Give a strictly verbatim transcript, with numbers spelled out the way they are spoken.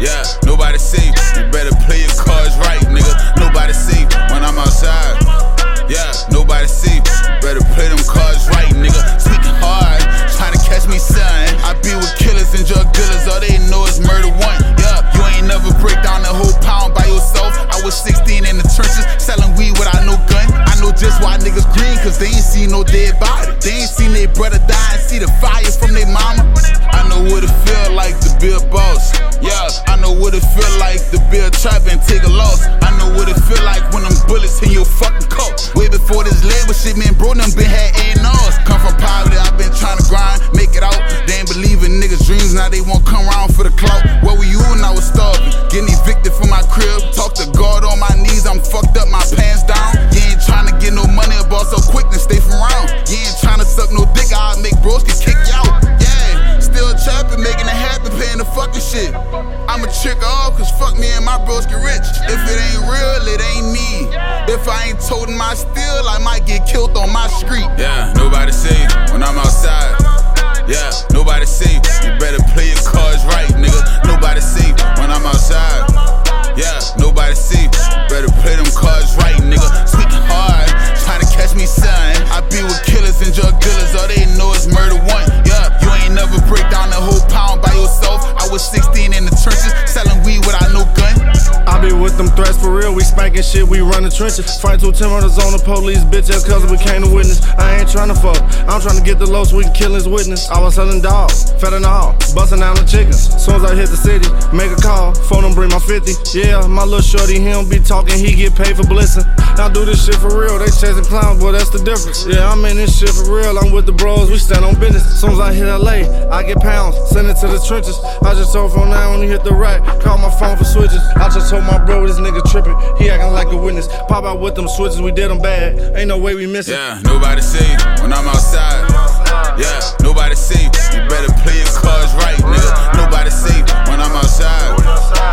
Yeah, nobody safe. You better play your cards right, nigga. Nobody safe when I'm outside. Yeah, nobody safe. You better play them cards right, nigga. Speaking hard, trying to catch me, son. I be with killers and drug dealers. All they know is murder one. Yeah, you ain't never break down the whole pound by yourself. I was sixteen in the trenches, selling weed without no gun. I know just why niggas green, cause they ain't seen no dead body. They ain't seen their brother die and see the fire from their mama. I know what it feel like to be a boss. Yeah, I know what it feel like to be a trap and take a loss. I know what it feel like when them bullets hit your fucking coat. Way before this label shit, man, bro, them been had A and R's. Come from poverty, I been trying to grind, make it out. They ain't believe in niggas' dreams, now they won't come around for the clout. Where were you when I was starving? Getting evicted from my crib, talk to God on my knees, I'm fucked up, my pants down. You ain't trying to get no money, about so quick and stay from around. You ain't trying to suck no dick, I'll make bros get kick you out. Yeah, still trapping, making it happen, paying the fucking shit. I'ma trick off, cause fuck me and my bros get rich. If it ain't real, it ain't me. If I ain't toting my steel, I might get killed on my street. Yeah, nobody safe when I'm outside. Yeah, nobody safe. You better play your cards right, nigga. Nobody safe when I'm outside. Yeah, nobody safe. You better play them cards right, nigga. Speaking hard, trying to catch me, son. I be with killers and drug dealers. All they know is murder one. Yeah, you ain't never break down the whole pound by yourself. I was sixteen in the trenches, selling weed without no gun. I be with them threats for real, we spanking shit, we run the trenches. Fight two ten runners on the police, bitch ass cause we became a witness. I ain't tryna fuck, I'm tryna get the low so we can kill his witness. I was selling dogs, fentanyl, busting down the chickens. Soon as I hit the city, make a call, phone them bring my fifty. Yeah, my little shorty, he don't be talking, he get paid for blissing. I do this shit for real, they chasing clowns, boy, that's the difference. Yeah, I'm in this shit for real, I'm with the bros, we stand on business. Soon as I hit L A, I get pounds, send it to the trenches. I just told phone nine when he hit the rack, call my phone for switches. I just told my bro this nigga tripping, he acting like a witness. Pop out with them switches, we did them bad, ain't no way we miss it. Yeah, nobody safe when I'm outside. Yeah, nobody safe. You better play your cards right, nigga. Nobody safe when I'm outside.